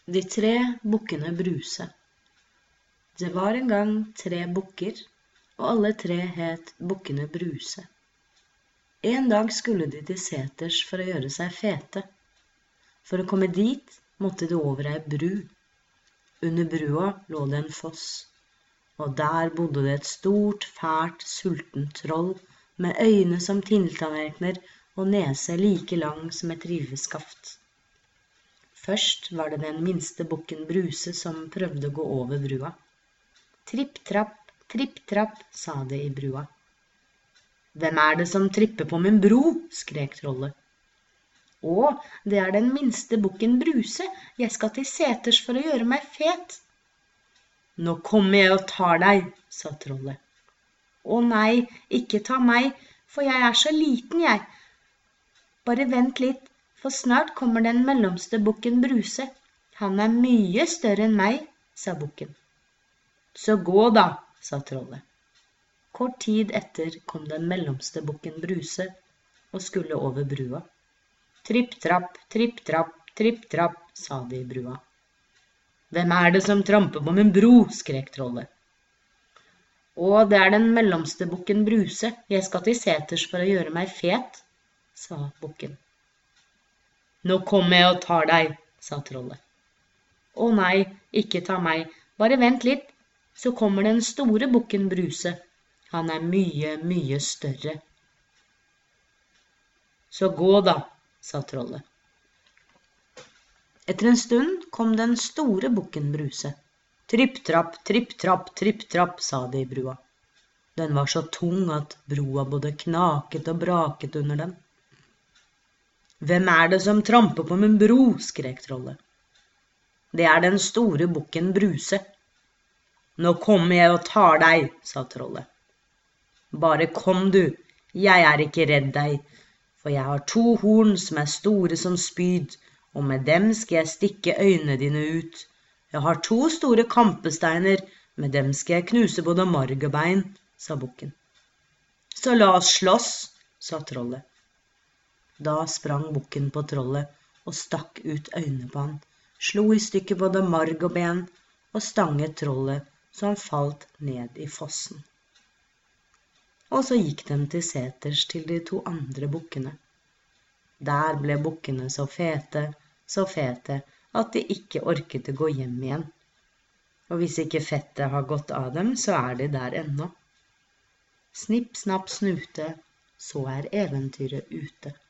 De 3 bukkene Bruse. Det var en gang 3 bukker, og alle 3 het bukkene Bruse. En dag skulle de til seters for å gjøre seg fete. For å komme dit måtte de over ei bru. Under brua lå det en foss, og der bodde det et stort, fælt, sultent troll med øyne som tinntallerkener og nese like lang som et riveskaft. Først var det den minste bukken Bruse som prøvde å gå over brua. Tripp, trapp, sa det i brua. Hvem er det som tripper på min bro? Skrek trollet. Å, det er den minste bukken Bruse, jeg skal til seters for å gjøre meg fet. Nå kommer jeg og tar deg, sa trollet. Å nei, ikke ta meg, for jeg er så liten jeg. Bare vent litt, for snart kommer den mellomste bukken Bruse. Han er mye større enn meg, sa bukken. Så gå da, sa trollet. Kort tid etter kom den mellomste bukken Bruse og skulle over brua. Tripp, trapp, sa det i brua. Hvem er det som tramper på min bro? Skrek trollet. Å, det er den mellomste bukken Bruse, jeg skal til seters for å gjøre meg fet, sa bukken. Nå kommer jeg og tar deg, sa trollet. Å nei, ikke ta meg, bare vent litt, så kommer den store bukken Bruse. Han er mye, mye større. Så gå da, sa trollet. Etter en stund kom den store bukken Bruse. Tripp, trapp, sa det i brua. Den var så tung at broa både knaket og braket under den. Hvem er det som tramper på min bro? Skrek trollet. Det er den store bukken Bruse. Nå kommer jeg og tar deg, sa trollet. Bare kom du, jeg er ikke redd deg, for jeg har 2 horn som er store som spyd, og med dem skal jeg stikke øynene dine ut. Jeg har 2 store kampesteiner, med dem skal jeg knuse både marg og bein, sa bukken. Så la oss slåss, sa trollet. Da sprang bukken på trollet og stakk ut øynene på han, slo i stykker både marg og ben og stanget trollet så han falt ned i fossen. Og så gikk de til seters til de 2 andre bukkene. Der ble bukkene så fete at de ikke orket å gå hjem igjen. Og hvis ikke fettet har gått av dem, så er de der ennå. Snipp, snapp, snute, så er eventyret ute.